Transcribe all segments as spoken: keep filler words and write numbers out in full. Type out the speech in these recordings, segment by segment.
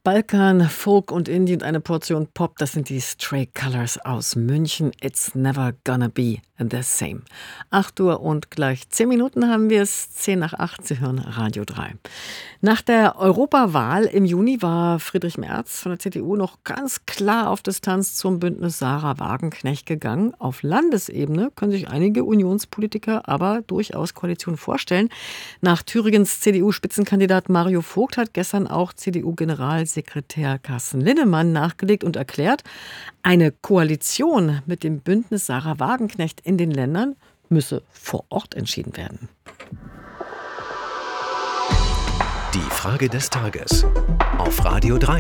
Balkan, Folk und Indie und eine Portion Pop, das sind die Stray Colors aus München. It's never gonna be the same. acht Uhr und gleich zehn Minuten haben wir es, zehn nach acht, Sie hören Radio drei. Nach der Europawahl im Juni war Friedrich Merz von der C D U noch ganz klar auf Distanz zum Bündnis Sarah Wagenknecht gegangen. Auf Landesebene können sich einige Unionspolitiker aber durchaus Koalition vorstellen. Nach Thüringens C D U-Spitzenkandidat Mario Vogt hat gestern auch C D U-Generalsekretär Carsten Linnemann nachgelegt und erklärt, eine Koalition mit dem Bündnis Sarah Wagenknecht in den Ländern müsse vor Ort entschieden werden. Die Frage des Tages auf Radio drei.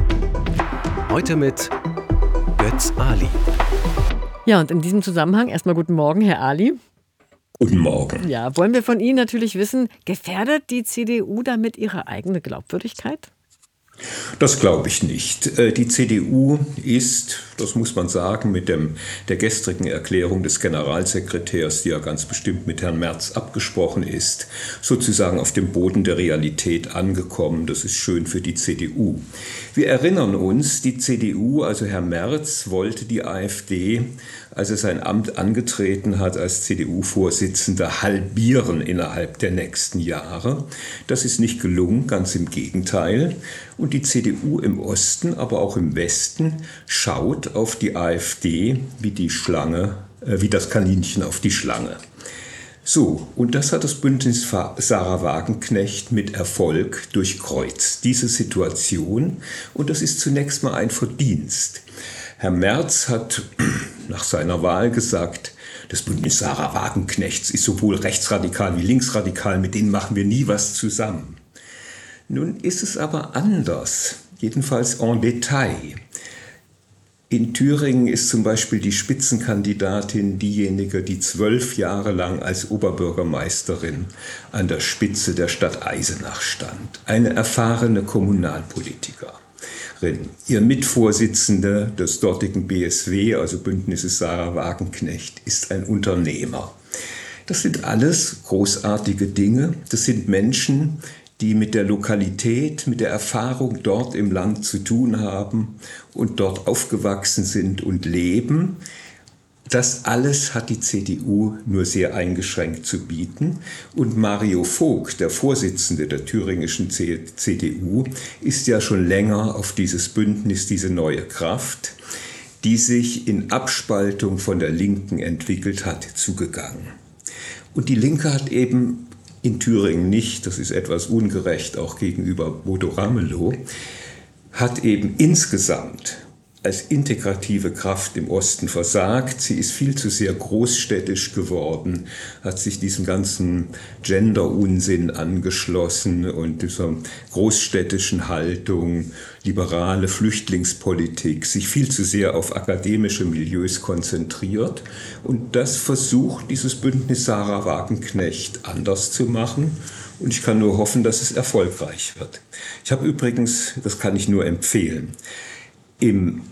Heute mit Götz Ali. Ja, und in diesem Zusammenhang erstmal guten Morgen, Herr Ali. Guten Morgen. Ja, wollen wir von Ihnen natürlich wissen, gefährdet die C D U damit ihre eigene Glaubwürdigkeit? Das glaube ich nicht. Die C D U ist, das muss man sagen, mit dem, der gestrigen Erklärung des Generalsekretärs, die ja ganz bestimmt mit Herrn Merz abgesprochen ist, sozusagen auf dem Boden der Realität angekommen. Das ist schön für die C D U. Wir erinnern uns, die C D U, also Herr Merz, wollte die AfD, als er sein Amt angetreten hat als C D U-Vorsitzender, halbieren innerhalb der nächsten Jahre. Das ist nicht gelungen, ganz im Gegenteil. Und die C D U im Osten, aber auch im Westen, schaut auf die AfD wie die Schlange, äh, wie das Kaninchen auf die Schlange. So, und das hat das Bündnis Sarah Wagenknecht mit Erfolg durchkreuzt, diese Situation. Und das ist zunächst mal ein Verdienst. Herr Merz hat nach seiner Wahl gesagt, das Bündnis Sarah Wagenknechts ist sowohl rechtsradikal wie linksradikal, mit denen machen wir nie was zusammen. Nun ist es aber anders, jedenfalls en Detail. In Thüringen ist zum Beispiel die Spitzenkandidatin diejenige, die zwölf Jahre lang als Oberbürgermeisterin an der Spitze der Stadt Eisenach stand. Eine erfahrene Kommunalpolitikerin. Ihr Mitvorsitzender des dortigen B S W, also Bündnisses Sarah Wagenknecht, ist ein Unternehmer. Das sind alles großartige Dinge. Das sind Menschen, die mit der Lokalität, mit der Erfahrung dort im Land zu tun haben und dort aufgewachsen sind und leben. Das alles hat die C D U nur sehr eingeschränkt zu bieten. Und Mario Vogt, der Vorsitzende der thüringischen C D U, ist ja schon länger auf dieses Bündnis, diese neue Kraft, die sich in Abspaltung von der Linken entwickelt hat, zugegangen. Und die Linke hat eben in Thüringen nicht, das ist etwas ungerecht auch gegenüber Bodo Ramelow, hat eben insgesamt als integrative Kraft im Osten versagt. Sie ist viel zu sehr großstädtisch geworden, hat sich diesem ganzen Gender-Unsinn angeschlossen und dieser großstädtischen Haltung, liberale Flüchtlingspolitik, sich viel zu sehr auf akademische Milieus konzentriert. Und das versucht dieses Bündnis Sarah Wagenknecht anders zu machen. Und ich kann nur hoffen, dass es erfolgreich wird. Ich habe übrigens, das kann ich nur empfehlen, Im,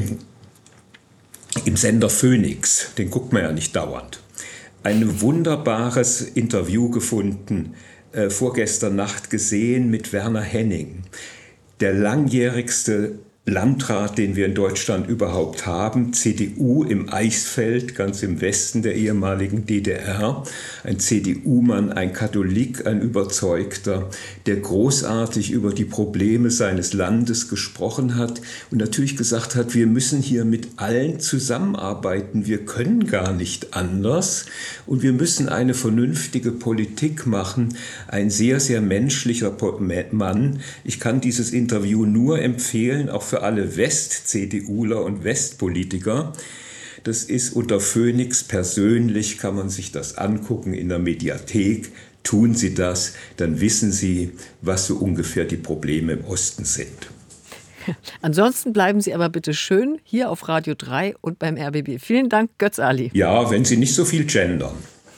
im Sender Phoenix, den guckt man ja nicht dauernd, ein wunderbares Interview gefunden, äh, vorgestern Nacht gesehen mit Werner Henning, der langjährigste Landrat, den wir in Deutschland überhaupt haben, C D U im Eichsfeld, ganz im Westen der ehemaligen D D R, ein C D U-Mann, ein Katholik, ein Überzeugter, der großartig über die Probleme seines Landes gesprochen hat und natürlich gesagt hat, wir müssen hier mit allen zusammenarbeiten, wir können gar nicht anders und wir müssen eine vernünftige Politik machen. Ein sehr, sehr menschlicher Mann. Ich kann dieses Interview nur empfehlen, auch für für alle West-CDUler und Westpolitiker. Das ist unter Phoenix persönlich, kann man sich das angucken in der Mediathek. Tun Sie das, dann wissen Sie, was so ungefähr die Probleme im Osten sind. Ansonsten bleiben Sie aber bitte schön hier auf Radio drei und beim R B B. Vielen Dank, Götz Ali. Ja, wenn Sie nicht so viel gendern.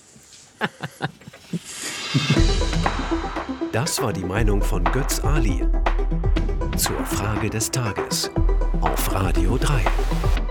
Das war die Meinung von Götz Ali zur Frage des Tages auf Radio drei.